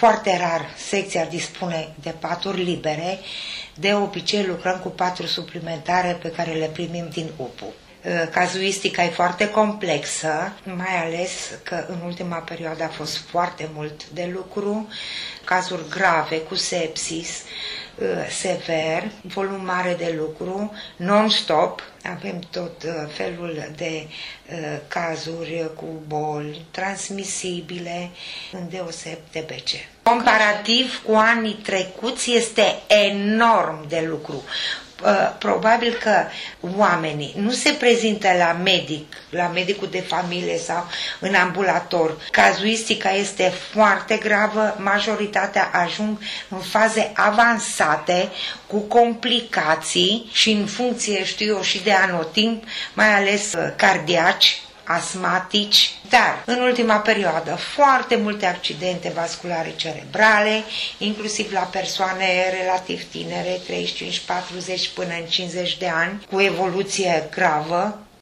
Foarte rar secția dispune de paturi libere, de obicei lucrăm cu paturi suplimentare pe care le primim din UPU. Cazuistica e foarte complexă, mai ales că în ultima perioadă a fost foarte mult de lucru, cazuri grave cu sepsis, sever, volum mare de lucru, non-stop. Avem tot felul de cazuri cu boli transmisibile, îndeoseb TBC. Comparativ cu anii trecuți este enorm de lucru. Probabil că oamenii nu se prezintă la medicul de familie sau în ambulator. Cazuistica este foarte gravă, majoritatea ajung în faze avansate, cu complicații și în funcție, știu eu, și de anotimp, mai ales cardiaci, asmatici, dar în ultima perioadă foarte multe accidente vasculare cerebrale, inclusiv la persoane relativ tinere, 35-40 până în 50 de ani, cu evoluție gravă,